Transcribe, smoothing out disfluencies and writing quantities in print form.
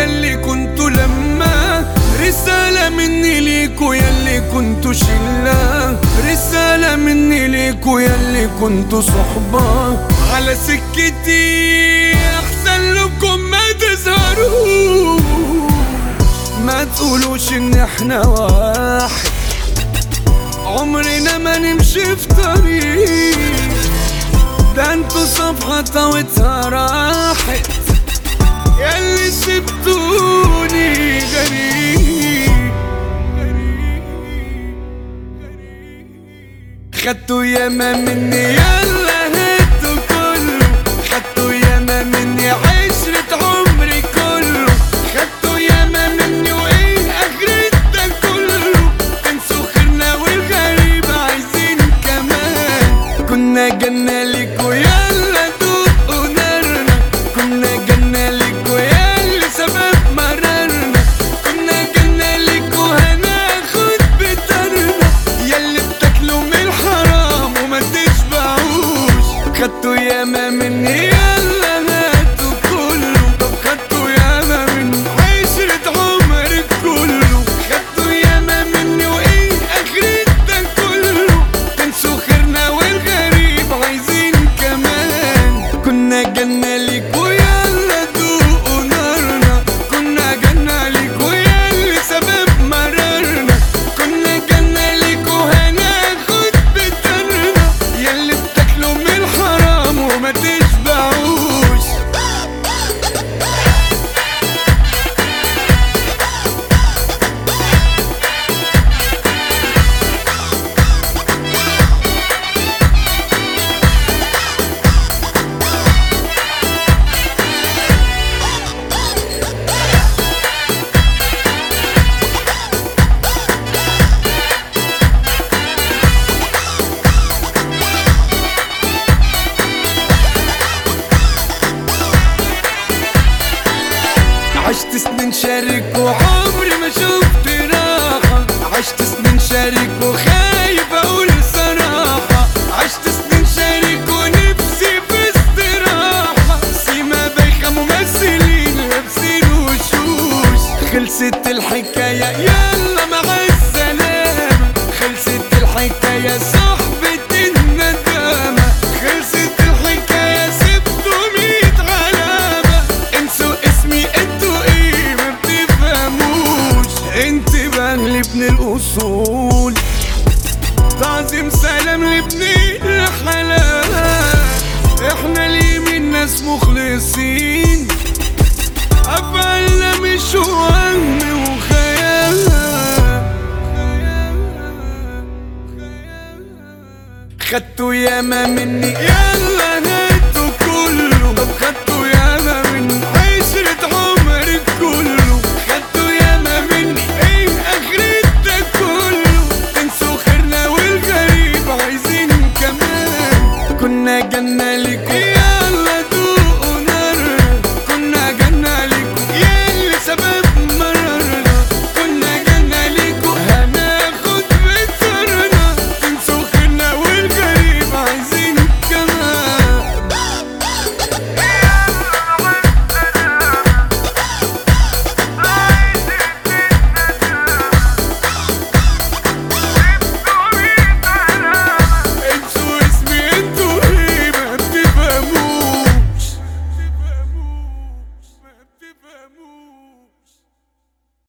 ياللي كنتوا لما، رسالة مني ليكوا ياللي كنتوا شلة، رسالة مني ليكوا ياللي كنتوا صحبة. على سكتي احسن لكم ما تظهروا، ما تقولوش ان احنا واحد، عمرنا ما نمشي في طريق، ده انتوا صفحة طويتها راحت، ياللي سبتوني غريب. خدتوا ياما مني يلا هدوا كله، خدتوا ياما مني عشرة عمري كله، خدتوا ياما مني وايه اخرت ده كله، تنسوا خيرنا والغريب عايزين كمان. كنا جنة ليكوا يلا دوقوا نارنا، كنا جنة ليكوا ياللي سبب مرارنا، كنا جنة ليكوا هناخد بطارنا، ياللي بتاكلوا من الحرام وما تشبعوش. خدتوا ياما مني يلا هاتوا كله، طب خدتوا ياما مني عشرة عمرك كله، خدتوا ياما مني وايه اخرت ده كله، تنسوا خيرنا والغريب عايزين كمان. كنا جنة ليكوا يلا دوقوا نارنا، كنا جنة ليكوا ياللي سبب مرارنا، كنا جنة ليكوا هناخد بطارنا، ياللي بتاكلوا من الحرام وما تشبعوش. عشت سنين شارك وعمري ما شفت راحة، عشت سنين شارك وخايف اقول صراحة، عشت سنين شارك ونفسي في استراحة، سيما بايخة ممثلين لابسين وشوش. خلصت الحكاية يلا مع السلامة، خلصت الحكاية صاحبة الندامة، خلصت الحكاية سبتوا 100 علامة، انسوا اسمي انتوا ايه ما بتفهموش. انتباه لابن الاصول، تعظيم سلام لابن الحلال، احنا اليمين ناس مخلصين، افعالنا مش وهم وخيال. خدتوا ياما مني يلا هاتوا كله، طب خدتوا ياما مني عشرة عمرك كله، خدتوا ياما مني ايه اخرت ده كله، تنسوا خيرنا والغريب عايزين كمان. كنا جنة